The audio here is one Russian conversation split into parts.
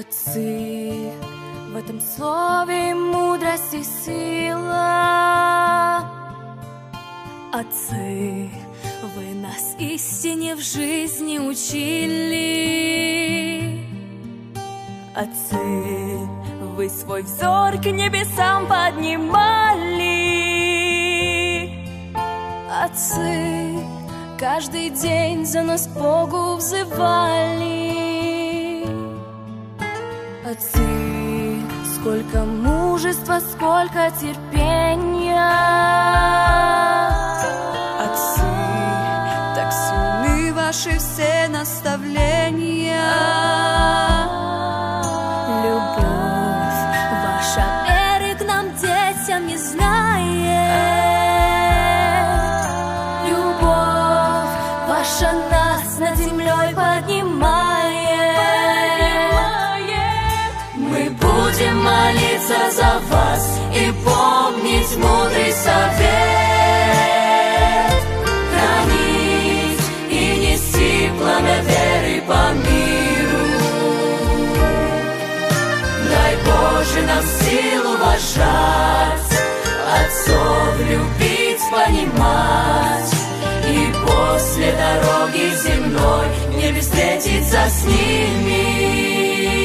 Отцы, в этом слове мудрость и сила. Отцы, вы нас истине в жизни учили. Отцы, вы свой взор к небесам поднимали. Отцы, каждый день за нас к Богу взывали. Отцы, сколько мужества, сколько терпения. Отцы, так сильны ваши все наставления. Любовь ваша веры к нам, детям, не знает. Любовь ваша нас над землей поднимает. Мы будем молиться за вас и помнить мудрый совет, хранить и нести пламя веры по миру. Дай Боже нам силу уважать, отцов любить, понимать, и после дороги земной в небе встретиться с ними.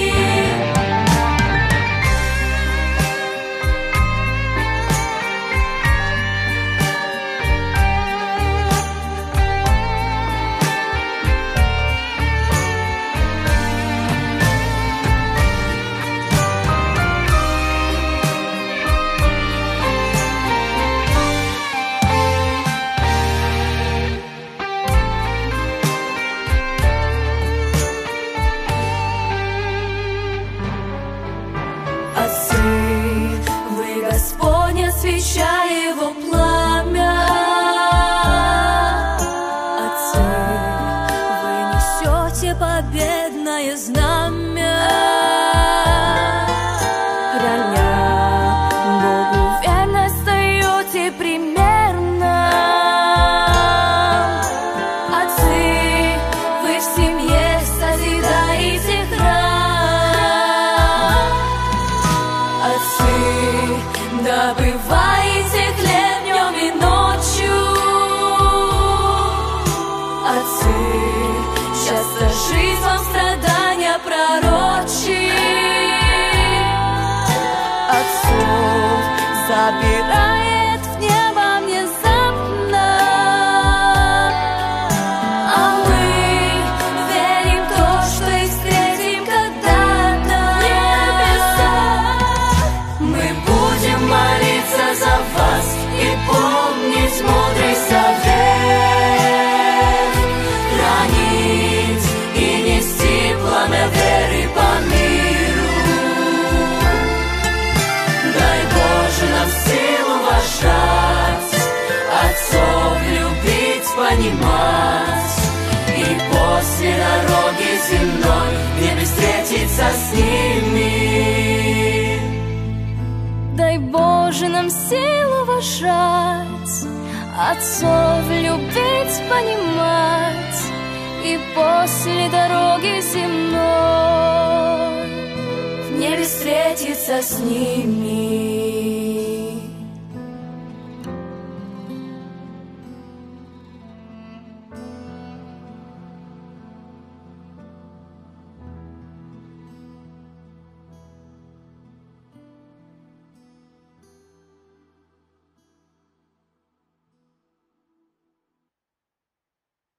Господня свеча, Его пламя. Отцы, вы несете победное знамя. Храня Богу верно, стоите примерно. Отцы, вы в семье созидаете храм. Отцы, добываете хлеб днем и ночью. Отцы, часто жизнь вам страдания пророчит. Отцов забирает в небо внезапно. А мы верим в то, что их встретим когда-то. Мы будем молиться за вас и помнить мудрый совет, хранить и нести пламя веры по миру. Дай Боже нам силу уважать, отцов любить, понимать, и после дороги земной в небе встретиться с ними. Дай Боже нам силу уважать, отцов любить, понимать, и после дороги земной в небе встретиться с ними.